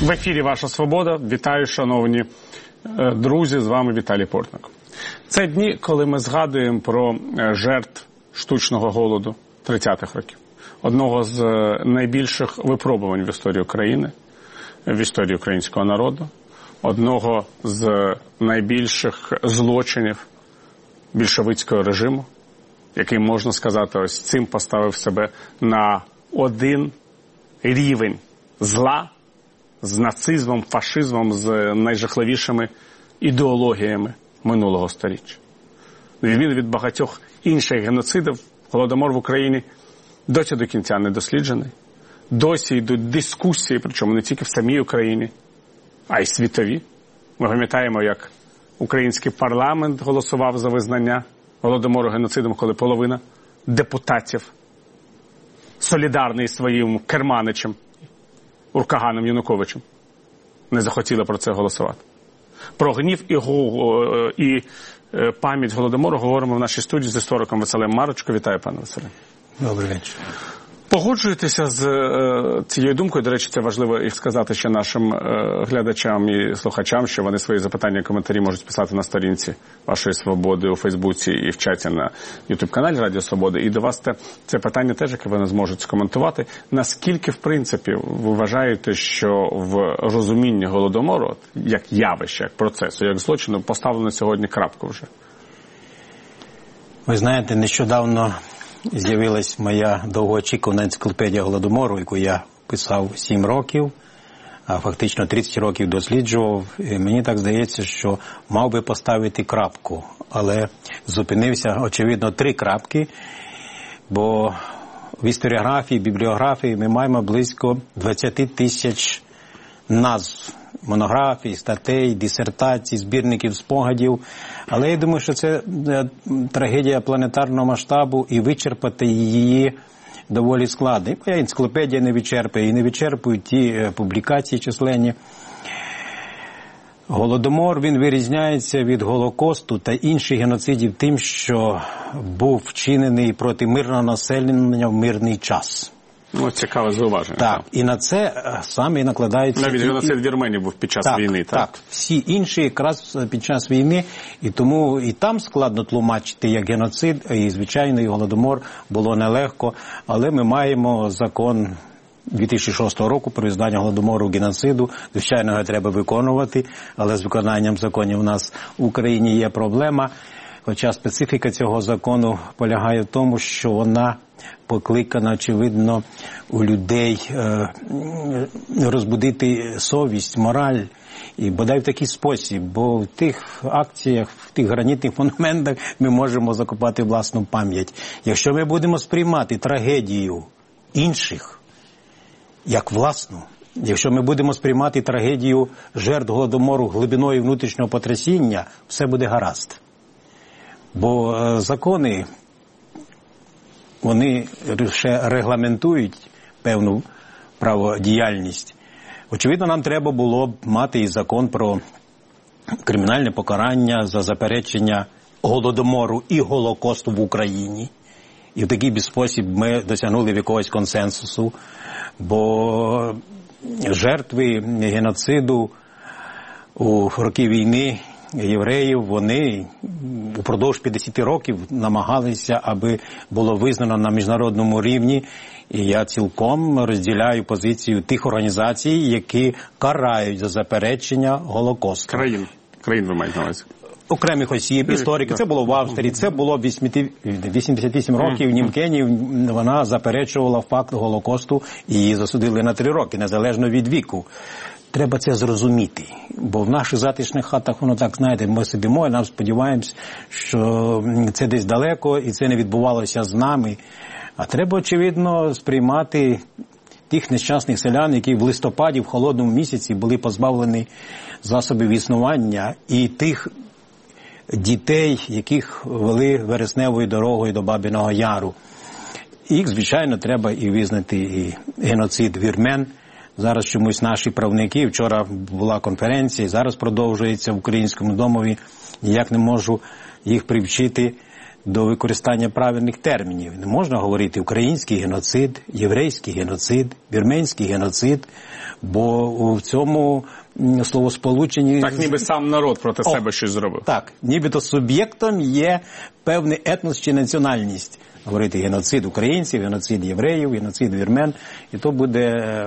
В ефірі «Ваша свобода». Вітаю, шановні друзі, з вами Віталій Портник. Це дні, коли ми згадуємо про жертв штучного голоду 30-х років. Одного з найбільших випробувань в історії України, в історії українського народу. Одного з найбільших злочинів більшовицького режиму, який, можна сказати, ось цим поставив себе на один рівень зла з нацизмом, фашизмом, з найжахливішими ідеологіями минулого століття. На відміну від багатьох інших геноцидів, Голодомор в Україні досі до кінця не досліджений. Досі йдуть дискусії, причому не тільки в самій Україні, а й світові. Ми пам'ятаємо, як український парламент голосував за визнання Голодомору геноцидом, коли половина депутатів, солідарний своїм керманичем, Уркаганом Януковичем, не захотіли про це голосувати. Про гнів і пам'ять Голодомору говоримо в нашій студії з істориком Василем Марочко. Вітаю, пане Василе. Добрий вечір. Погоджуєтеся з цією думкою? До речі, це важливо і сказати ще нашим глядачам і слухачам, що вони свої запитання і коментарі можуть писати на сторінці «Вашої свободи» у Фейсбуці і в чаті на YouTube-каналі Радіо Свобода. І до вас це питання теж, яке вони зможуть скоментувати. Наскільки, в принципі, ви вважаєте, що в розумінні Голодомору, як явища, як процесу, як злочину, поставлено сьогодні крапку вже? Ви знаєте, нещодавно з'явилась моя довгоочікувана енциклопедія Голодомору, яку я писав 7 років, а фактично 30 років досліджував. І мені так здається, що мав би поставити крапку, але зупинився, очевидно, 3 крапки, бо в історіографії, бібліографії ми маємо близько 20 тисяч назв, монографій, статей, дисертацій, збірників спогадів. Але я думаю, що це трагедія планетарного масштабу, і вичерпати її доволі складно. І моя енциклопедія не вичерпує, і не вичерпують ті публікації численні. Голодомор, він вирізняється від Голокосту та інших геноцидів тим, що був вчинений проти мирного населення в мирний час. Ну, цікаве зауваження. Так, і на це саме і накладаються... Навіть геноцид в Вірменії був під час війни, так? Так, всі інші якраз під час війни, і тому і там складно тлумачити як геноцид, і, звичайно, і Голодомор було нелегко, але ми маємо закон 2006 року про визнання Голодомору геноциду. Звичайно, його треба виконувати, але з виконанням законів у нас в Україні є проблема. Хоча специфіка цього закону полягає в тому, що вона покликана, очевидно, у людей розбудити совість, мораль, і бодай в такий спосіб, бо в тих акціях, в тих гранітних монументах ми можемо закопати власну пам'ять. Якщо ми будемо сприймати трагедію інших як власну, якщо ми будемо сприймати трагедію жертв Голодомору глибиною внутрішнього потрясіння, все буде гаразд. Бо закони, вони ще регламентують певну праводіяльність. Очевидно, нам треба було б мати і закон про кримінальне покарання за заперечення Голодомору і Голокосту в Україні. І в такий спосіб ми досягнули якогось консенсусу, бо жертви геноциду у роки війни євреїв, вони упродовж 50 років намагалися, аби було визнано на міжнародному рівні. І я цілком розділяю позицію тих організацій, які карають за заперечення Голокосту. Країн ви маєте на увазі? Окремих осіб, істориків. Це було в Австрії, це було 88 років в Німкені, вона заперечувала факт Голокосту і її засудили на 3 роки, незалежно від віку. Треба це зрозуміти, бо в наших затишних хатах воно так, знаєте, ми сидимо і нам сподіваємось, що це десь далеко і це не відбувалося з нами. А треба, очевидно, сприймати тих нещасних селян, які в листопаді, в холодному місяці були позбавлені засобів існування, і тих дітей, яких вели вересневою дорогою до Бабиного Яру. Їх, звичайно, треба і визнати і геноцид вірмен. Зараз чомусь наші правники, вчора була конференція, зараз продовжується в Українському домові, ніяк не можу їх привчити до використання правильних термінів. Не можна говорити український геноцид, єврейський геноцид, вірменський геноцид, бо в цьому словосполученні... Так ніби сам народ проти себе щось зробив. Так, нібито суб'єктом є певний етнос чи національність. Говорити геноцид українців, геноцид євреїв, геноцид вірмен, і то буде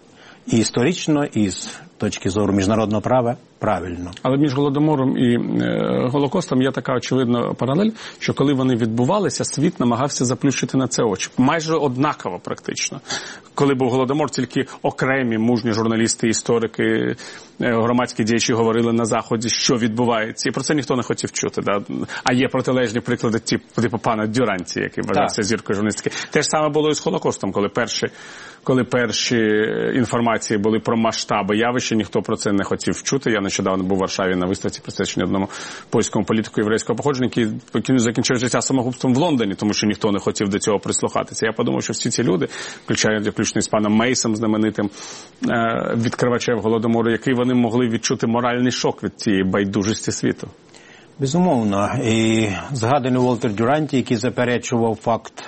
і історично, і з точки зору міжнародного права правильно. Але між Голодомором і Голокостом є така очевидна паралель, що коли вони відбувалися, світ намагався заплющити на це очі. Майже однаково практично. Коли був Голодомор, тільки окремі мужні журналісти, історики, громадські діячі говорили на Заході, що відбувається. І про це ніхто не хотів чути. Да? А є протилежні приклади типу пана Дюранті, який вважався зіркою журналістики. Те ж саме було і з Голокостом, коли перші інформації були про масштаби явища, ніхто про це не хотів чути. Я нещодавно був у Варшаві на виставці, присвяченій одному польському політику єврейського походження, який закінчив життя самогубством в Лондоні, тому що ніхто не хотів до цього прислухатися. Я подумав, що всі ці люди, включно з паном Мейсом, знаменитим відкривачем Голодомору, який вони могли відчути моральний шок від цієї байдужості світу. Безумовно. І згаданий Уолтер Дюранті, який заперечував факт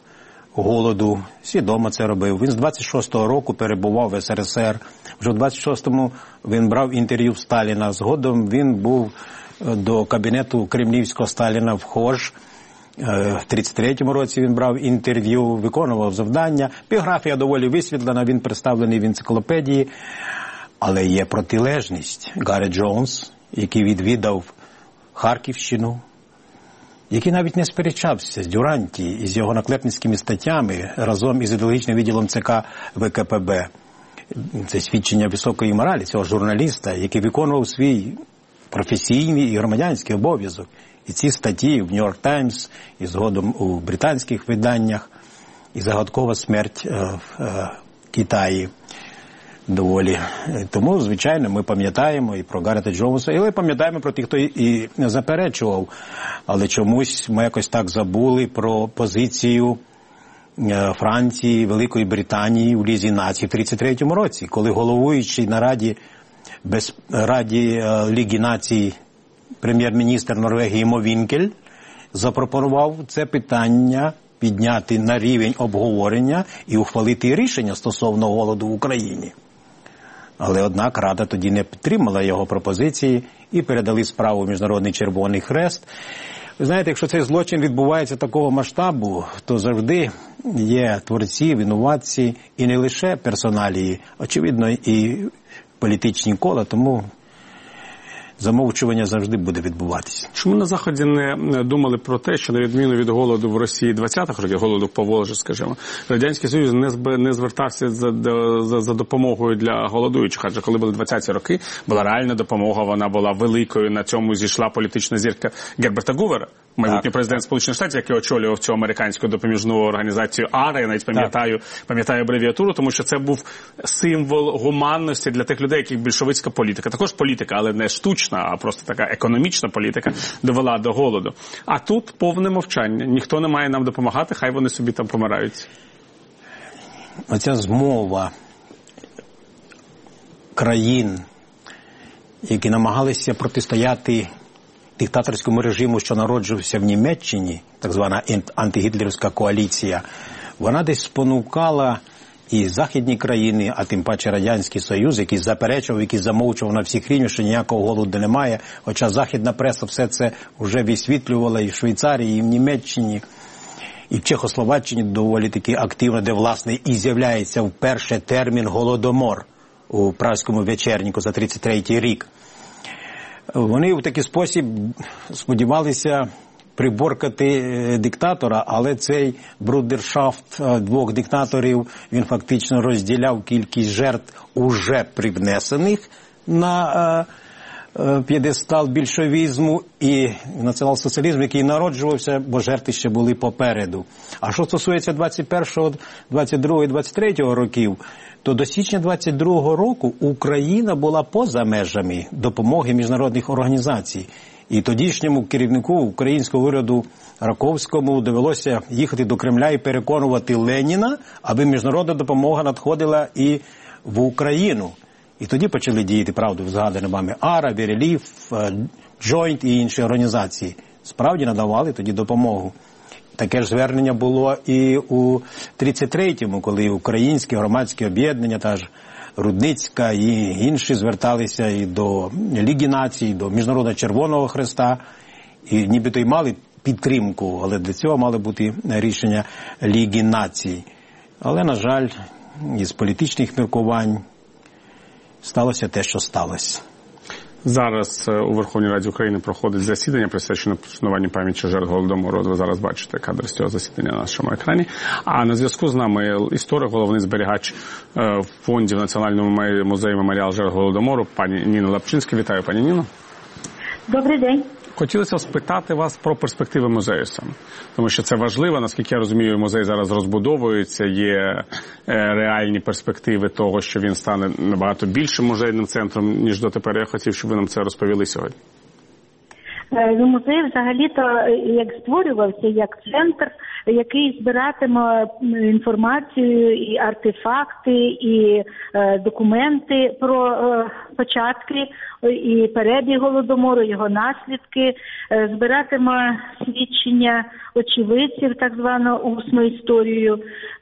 голоду, свідомо це робив. Він з 26-го року перебував в СРСР. Вже в 26-му він брав інтерв'ю в Сталіна. Згодом він був до кабінету кремлівського Сталіна вхож. В 33-му році він брав інтерв'ю, виконував завдання. Біографія доволі висвітлена, він представлений в енциклопедії. Але є протилежність. Гаррет Джонс, який відвідав Харківщину, який навіть не сперечався з Дюранті і з його наклепницькими статтями разом із ідеологічним відділом ЦК ВКПБ. Це свідчення високої моралі цього журналіста, який виконував свій професійний і громадянський обов'язок. І ці статті в Нью-Йорк Таймс, і згодом у британських виданнях, і загадкова смерть в Китаї доволі. Тому, звичайно, ми пам'ятаємо і про Гаррета Джонса, і ми пам'ятаємо про тих, хто і не заперечував. Але чомусь ми якось так забули про позицію Франції, Великої Британії в Лізі націй в 1933 році, коли головуючий на Раді Ліги націй прем'єр-міністр Норвегії Мо Вінкель запропонував це питання підняти на рівень обговорення і ухвалити рішення стосовно голоду в Україні. Але, однак, Рада тоді не підтримала його пропозиції і передали справу в Міжнародний Червоний Хрест. Ви знаєте, якщо цей злочин відбувається такого масштабу, то завжди є творці, винуватці і не лише персоналії, очевидно, і політичні кола, тому замовчування завжди буде відбуватися. Чому на Заході не думали про те, що на відміну від голоду в Росії 20-х років, голоду по Волжі, скажімо, Радянський Союз не звертався за допомогою для голодуючих, адже коли були 20-ті роки, була реальна допомога, вона була великою, на цьому зійшла політична зірка Герберта Гувера, майбутній президент Сполучених Штатів, який очолював цю американську допоміжну організацію АРА, я навіть пам'ятаю абревіатуру, тому що це був символ гуманності для тих людей, яких більшовицька політика, також політика, але не штучна, а просто така економічна політика довела до голоду. А тут повне мовчання. Ніхто не має нам допомагати, хай вони собі там помирають. Оця змова країн, які намагалися протистояти диктаторському режиму, що народжувався в Німеччині, так звана антигітлерівська коаліція, вона десь спонукала і західні країни, а тим паче Радянський Союз, який заперечував, який замовчував на всіх рівнях, що ніякого голоду немає, хоча західна преса все це вже висвітлювала і в Швейцарії, і в Німеччині, і в Чехословаччині доволі таки активно, де, власне, і з'являється вперше термін «голодомор» у Празькому вечерніку за 1933 рік. Вони в такий спосіб сподівалися приборкати диктатора, але цей брудершафт двох диктаторів, він фактично розділяв кількість жертв уже привнесених на п'єдестал більшовізму і націонал-соціалізму, який народжувався, бо жертви ще були попереду. А що стосується 21-го, 22-го і 23-го років, то до січня 22-го року Україна була поза межами допомоги міжнародних організацій. І тодішньому керівнику українського уряду Раковському довелося їхати до Кремля і переконувати Леніна, аби міжнародна допомога надходила і в Україну. І тоді почали діяти, правда, згадані вами АРА, Віреліф, Джойнт і інші організації. справді надавали тоді допомогу. Таке ж звернення було і у 33-му, коли українські громадські об'єднання, та ж Рудницька і інші зверталися і до Ліги націй, до Міжнародного Червоного Хреста, і нібито й мали підтримку, але для цього мали бути рішення Ліги націй. Але, на жаль, із політичних міркувань сталося те, що сталося. Зараз у Верховній Раді України проходить засідання, присвячене вшануванню пам'яті жертв Голодомору. От ви зараз бачите кадр з цього засідання на нашому екрані. А на зв'язку з нами історик, головний зберігач фондів Національного музею «Меморіал жертв Голодомору» пані Ніна Лапчинська. Вітаю, пані Ніно. Добрий день. Хотілося б спитати вас про перспективи музею саме. Тому що це важливо, наскільки я розумію, музей зараз розбудовується, є реальні перспективи того, що він стане набагато більшим музейним центром, ніж дотепер. Я хотів, щоб ви нам це розповіли сьогодні. Музей взагалі-то як створювався як центр, який збиратиме інформацію і артефакти, і документи про початки і перебіг Голодомору, його наслідки, збиратиме свідчення очевидців, так звану усну історію.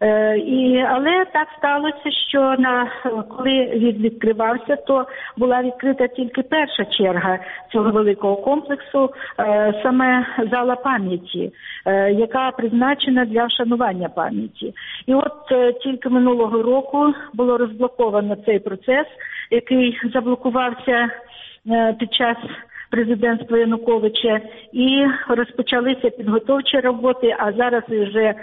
Але так сталося, що коли він відкривався, то була відкрита тільки перша черга цього великого комплексу, саме зала пам'яті, яка призначена для вшанування пам'яті. І от тільки минулого року було розблоковано цей процес, який заблокувався під час президентства Януковича, і розпочалися підготовчі роботи, а зараз вже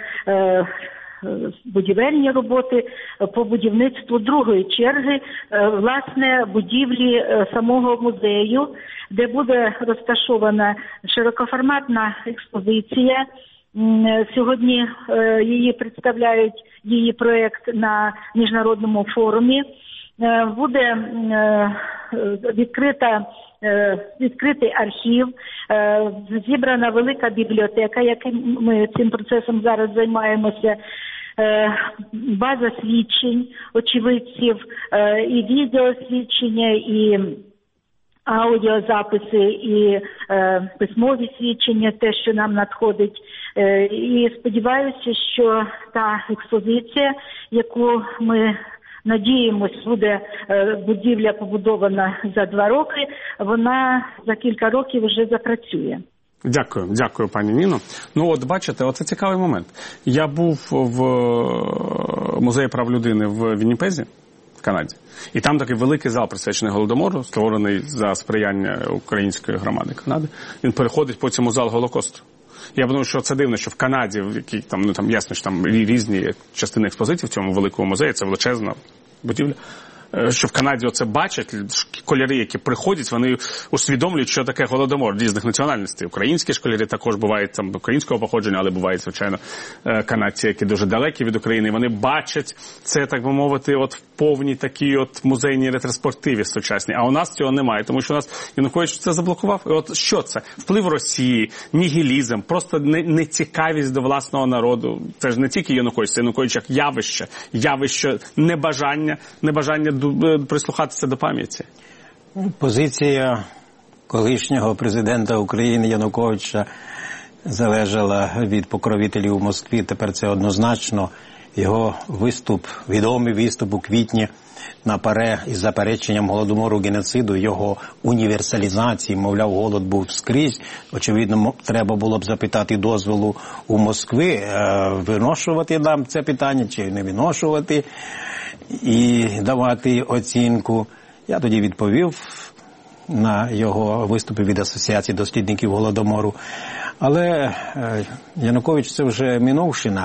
будівельні роботи по будівництву другої черги, власне, будівлі самого музею, де буде розташована широкоформатна експозиція. Сьогодні її представляють, її проєкт на міжнародному форумі. Буде відкритий архів, зібрана велика бібліотека, яким ми цим процесом зараз займаємося, база свідчень очевидців, і відеосвідчення, і аудіозаписи, і письмові свідчення, те, що нам надходить. І сподіваюся, що та експозиція, яку ми надіємось, буде будівля побудована за 2 роки, вона за кілька років вже запрацює. Дякую, пані Ніно. Ну от бачите, оце цікавий момент. Я був в музеї прав людини в Вінніпезі, в Канаді, і там такий великий зал, присвячений Голодомору, створений за сприяння української громади Канади. Він переходить потім у зал Голокосту. Я думаю, що це дивно, що в Канаді, в якій там ясно, що там різні частини експозиції в цьому великому музеї, це величезна будівля, що в Канаді оце бачать, школяри, які приходять, вони усвідомлюють, що таке Голодомор різних національностей. Українські школяри також бувають там українського походження, але бувають, звичайно, канадці, які дуже далекі від України. Вони бачать це, так би мовити, от в повній такій от музейній ретроспективі сучасній. А у нас цього немає, тому що у нас Янукович це заблокував. І от що це? Вплив Росії, нігілізм, просто нецікавість до власного народу. Це ж не тільки Янукович, це Янукович як явище небажання прислухатися до пам'яті. Позиція колишнього президента України Януковича залежала від покровителів у Москві. Тепер це однозначно. Його виступ, відомий виступ у квітні на ПАРЕ із запереченням Голодомору, геноциду, його універсалізації, мовляв, голод був скрізь. Очевидно, треба було б запитати дозволу у Москви, виношувати нам це питання чи не виношувати і давати оцінку. Я тоді відповів на його виступи від Асоціації дослідників Голодомору. Але Янукович – це вже минувшина.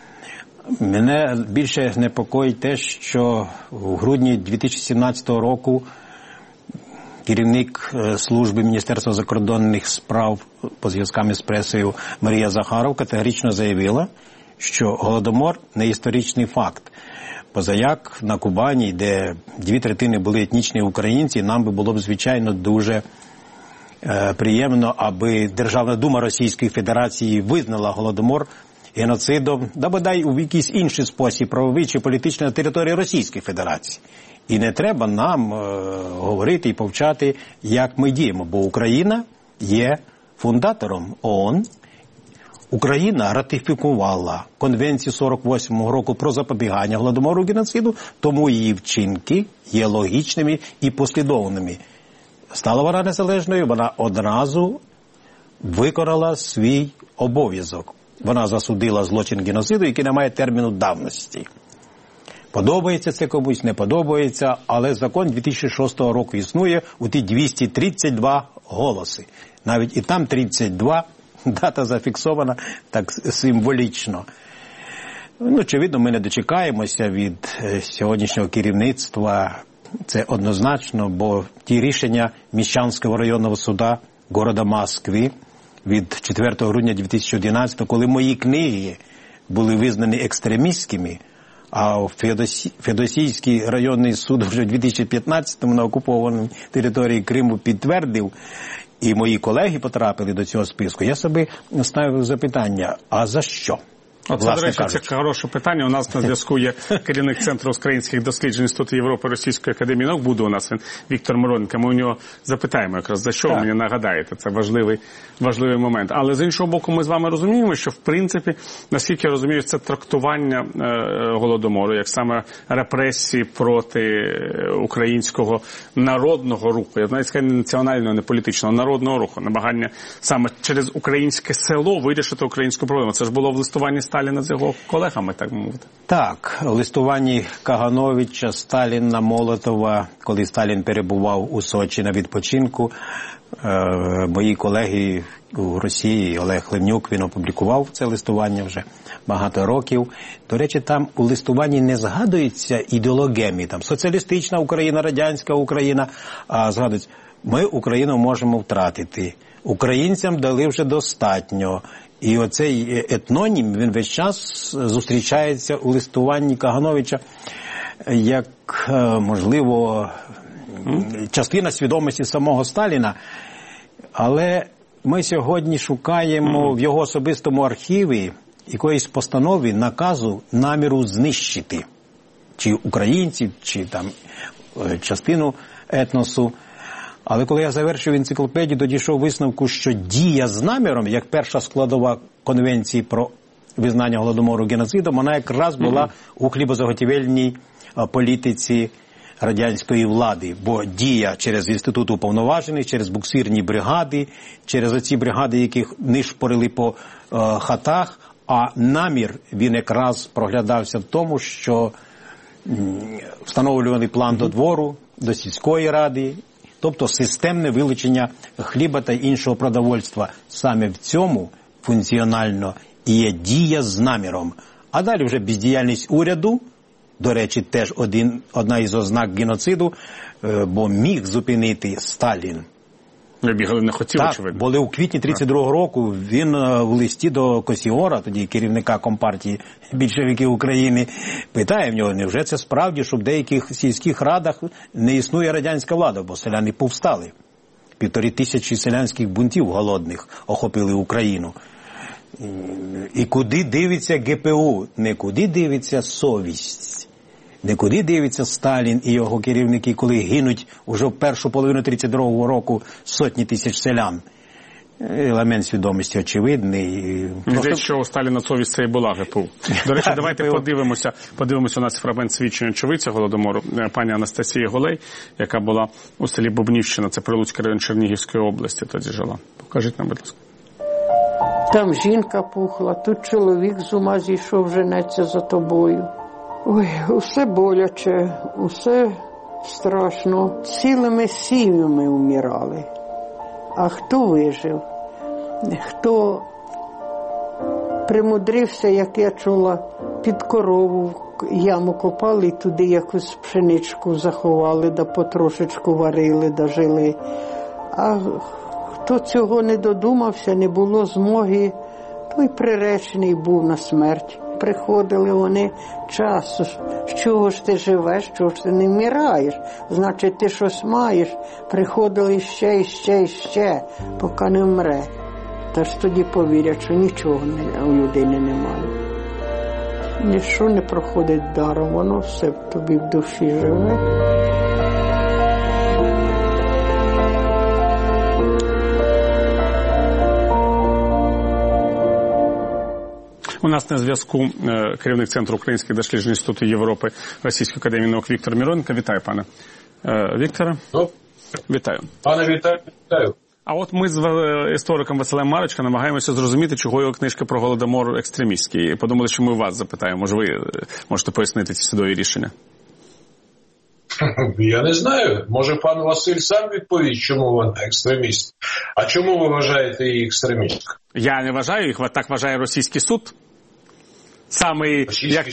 Мене більше непокоїть те, що у грудні 2017 року керівник служби Міністерства закордонних справ по зв'язкам із пресою Марія Захаров категорично заявила, що Голодомор – не історичний факт. Позаяк на Кубані, де 2/3 були етнічні українці, нам би було б, звичайно, дуже приємно, аби Державна дума Російської Федерації визнала Голодомор геноцидом, да бодай у якийсь інший спосіб, правовий чи політичний, на території Російської Федерації. І не треба нам говорити і повчати, як ми діємо, бо Україна є фундатором ООН. Україна ратифікувала Конвенцію 48-го року про запобігання Голодомору і геноциду, тому її вчинки є логічними і послідовними. Стала вона незалежною, вона одразу виконала свій обов'язок. Вона засудила злочин геноциду, який не має терміну давності. Подобається це комусь, не подобається, але закон 2006 року існує у ті 232 голоси. Навіть і там 32, дата зафіксована так символічно. Очевидно, ми не дочекаємося від сьогоднішнього керівництва, це однозначно, бо ті рішення Міщанського районного суда города Москви від 4 грудня 2011, коли мої книги були визнані екстремістськими, а Феодосійський районний суд вже в 2015-му на окупованій території Криму підтвердив, і мої колеги потрапили до цього списку, я собі ставив запитання, а за що? Це, до речі, це хороше питання. У нас на зв'язку є керівник Центру українських досліджень Інституту Європи Російської академії наук, буде у нас він, Віктор Мироненко. Ми у нього запитаємо якраз, за що ви мені нагадаєте. Це важливий момент. Але з іншого боку, ми з вами розуміємо, що в принципі, наскільки я розумію, це трактування Голодомору, як саме репресії проти українського народного руху, я навіть скажу, не національного, не політичного, народного руху, намагання саме через українське село вирішити українську проблему. Це ж було в листуванні Сталіна з його колегами, так мовити. Так, в листуванні Кагановича, Сталіна, Молотова, коли Сталін перебував у Сочі на відпочинку, мої колеги у Росії, Олег Левнюк, він опублікував це листування вже багато років. До речі, там у листуванні не згадується ідеологеми, там соціалістична Україна, радянська Україна, а згадується, ми Україну можемо втратити. Українцям дали вже достатньо. І оцей етнонім, він весь час зустрічається у листуванні Кагановича як, можливо, частина свідомості самого Сталіна. Але ми сьогодні шукаємо в його особистому архіві якоїсь постанови, наказу, наміру знищити чи українців, чи там частину етносу. Але коли я завершив енциклопедію, то дійшов висновку, що дія з наміром, як перша складова Конвенції про визнання Голодомору геноцидом, вона якраз була у хлібозаготівельній політиці радянської влади. Бо дія через інститут уповноважених, через буксирні бригади, через оці бригади, яких нишпорили по хатах, а намір, він якраз проглядався в тому, що встановлюваний план до двору, до сільської ради, тобто системне вилучення хліба та іншого продовольства. Саме в цьому функціонально є дія з наміром. А далі вже бездіяльність уряду, до речі, теж одна із ознак геноциду, бо міг зупинити Сталін. Бігали не хотіли, так, очевидно. Бо у квітні 32-го року він в листі до Косіора, тоді керівника Компартії більшовиків України, питає в нього, невже це справді, що в деяких сільських радах не існує радянська влада, бо селяни повстали. 1500 селянських бунтів голодних охопили Україну. І куди дивиться ГПУ? Не куди дивиться совість. Не куди дивиться Сталін і його керівники, коли гинуть уже в першу половину 32-го року сотні тисяч селян. Елемент свідомості очевидний. Просто... що у Сталіна совість це і була ГПУ. До речі, давайте подивимося у нас фрагмент свідчення очевидця Голодомору, пані Анастасії Голей, яка була у селі Бубнівщина, це Прилуцький район Чернігівської області, тоді жила. Покажіть нам, будь ласка. Там жінка пухла, тут чоловік з ума зійшов, женеться за тобою. Ой, усе боляче, усе страшно. Цілими сім'ями вмирали. А хто вижив? Хто примудрився, як я чула, під корову яму копали і туди якусь пшеничку заховали, да потрошечку варили, да жили. А хто цього не додумався, не було змоги, той приречений був на смерть. Приходили вони часу, з чого ж ти живеш, чого ж ти не вмираєш, значить ти щось маєш. Приходили ще, поки не вмре. Та ж тоді повірять, що нічого у людини немає. Ніщо не проходить даром, воно все в тобі в душі живе. нас на зв'язку керівник Центру українських досліджень Інституту Європи Російської академії наук Віктор Міроненко. Вітаю, пане Вікторе. Вітаю. Пане вітаю. А от ми з істориком Василем Марочко намагаємося зрозуміти, чого його книжка про Голодомор екстремістський. І подумали, що ми вас запитаємо. Може, ви можете пояснити ці судові рішення? Я не знаю. Може, пан Василь сам відповість, чому вона екстреміст. А чому ви вважаєте її екстремісткою? Я не вважаю їх, так вважає російський суд. Самий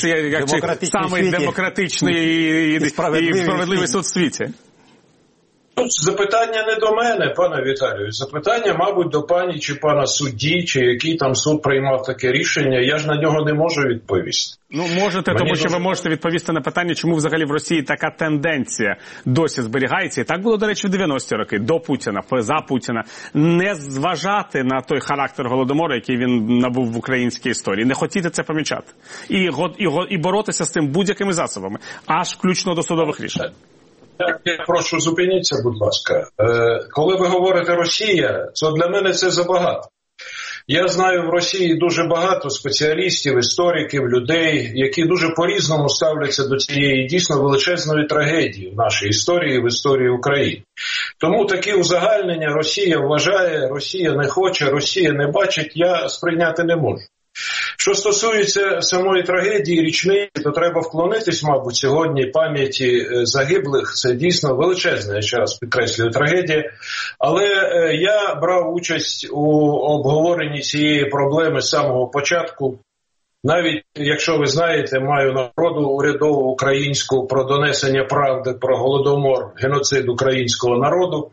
демократичний і справедливий суд в світі. Запитання не до мене, пане Віталію. Запитання, мабуть, до пані чи пана судді, чи який там суд приймав таке рішення. Я ж на нього не можу відповісти. Можете, тому що ви можете відповісти на питання, чому взагалі в Росії така тенденція досі зберігається. І так було, до речі, в 90-ті роки, до Путіна, за Путіна. Не зважати на той характер Голодомору, який він набув в українській історії. Не хотіти це помічати. І боротися з цим будь-якими засобами. Аж включно до судових рішень. Я прошу, зупиніться, будь ласка. Коли ви говорите «Росія», то для мене це забагато. Я знаю в Росії дуже багато спеціалістів, істориків, людей, які дуже по-різному ставляться до цієї дійсно величезної трагедії в нашій історії, в історії України. Тому такі узагальнення «Росія вважає», «Росія не хоче», «Росія не бачить» я сприйняти не можу. Що стосується самої трагедії річниці, то треба вклонитись, мабуть, сьогодні пам'яті загиблих. Це дійсно величезна, я ще раз підкреслюю, трагедія. Але я брав участь у обговоренні цієї проблеми з самого початку. Навіть, якщо ви знаєте, маю нагороду урядову українську про донесення правди про Голодомор, геноцид українського народу.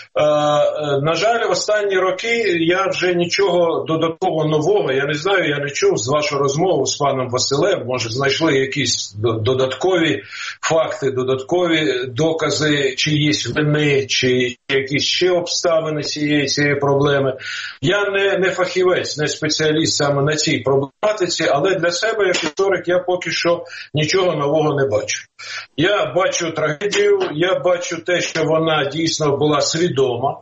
На жаль, останні роки я вже нічого додатково нового, я не знаю, я не чув з вашої розмови з паном Василем, може знайшли якісь додаткові факти, додаткові докази чиїсь вини, чи якісь ще обставини цієї проблеми. Я не фахівець, не спеціаліст саме на цій проблематиці, але для себе, як історик, я поки що нічого нового не бачу. Я бачу трагедію, я бачу те, що вона дійсно була свідома.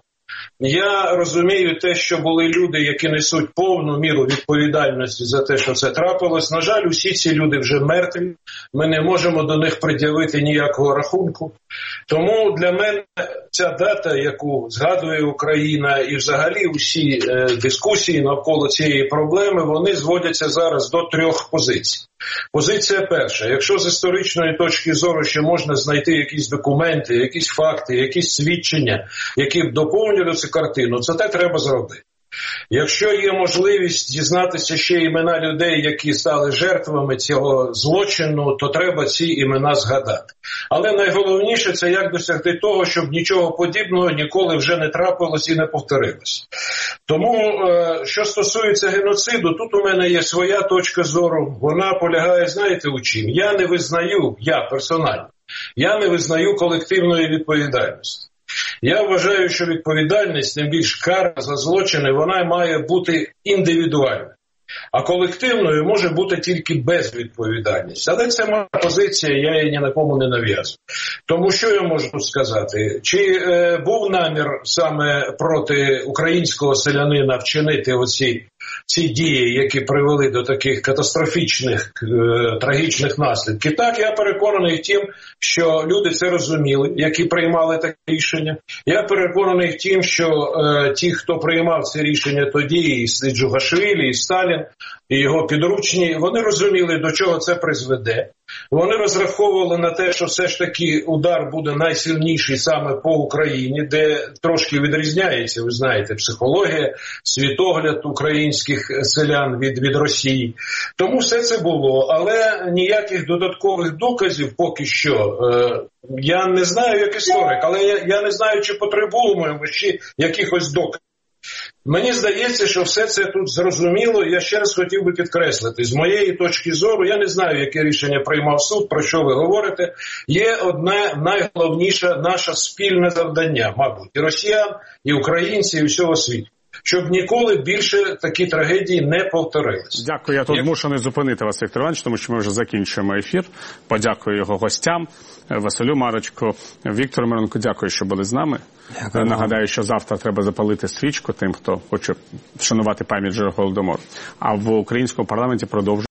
Я розумію те, що були люди, які несуть повну міру відповідальності за те, що це трапилось. На жаль, усі ці люди вже мертві, ми не можемо до них пред'явити ніякого рахунку. Тому для мене ця дата, яку згадує Україна, і взагалі усі дискусії навколо цієї проблеми, вони зводяться зараз до трьох позицій. Позиція перша. Якщо з історичної точки зору ще можна знайти якісь документи, якісь факти, якісь свідчення, які б доповнювали цю картину, це те треба зробити. Якщо є можливість дізнатися ще імена людей, які стали жертвами цього злочину, то треба ці імена згадати. Але найголовніше – це як досягти того, щоб нічого подібного ніколи вже не трапилось і не повторилось. Тому, що стосується геноциду, тут у мене є своя точка зору. Вона полягає, знаєте, у чим? Я персонально, я не визнаю колективної відповідальності. Я вважаю, що відповідальність, тим більш кара за злочини, вона має бути індивідуальною. А колективною може бути тільки безвідповідальність. Але це моя позиція, я її ні на кому не нав'язую. Тому що я можу сказати? Чи був намір саме проти українського селянина вчинити ці дії, які привели до таких катастрофічних, трагічних наслідків? Так, я переконаний тим, що люди це розуміли, які приймали таке рішення. Я переконаний тим, що ті, хто приймав це рішення тоді, і Джугашвілі, і Сталін, і його підручні, вони розуміли, до чого це призведе. Вони розраховували на те, що все ж таки удар буде найсильніший саме по Україні, де трошки відрізняється, ви знаєте, психологія, світогляд українських селян від Росії. Тому все це було, але ніяких додаткових доказів поки що. Я не знаю, як історик, але я не знаю, чи потребуємо ще якихось доказів. Мені здається, що все це тут зрозуміло. Я ще раз хотів би підкреслити. З моєї точки зору, я не знаю, яке рішення приймав суд, про що ви говорите. Є одне найголовніше наше спільне завдання, мабуть, і росіян, і українців, і всього світу. щоб ніколи більше такі трагедії не повторились. Дякую, я тут змушений зупинити вас, Віктор Іванович, тому що ми вже закінчуємо ефір. Подякую його гостям, Василю Марочку, Віктору Мироненку, дякую, що були з нами. Дякую. Нагадаю, що завтра треба запалити свічку тим, хто хоче вшанувати пам'ять жертв Голодомору. А в українському парламенті продовжує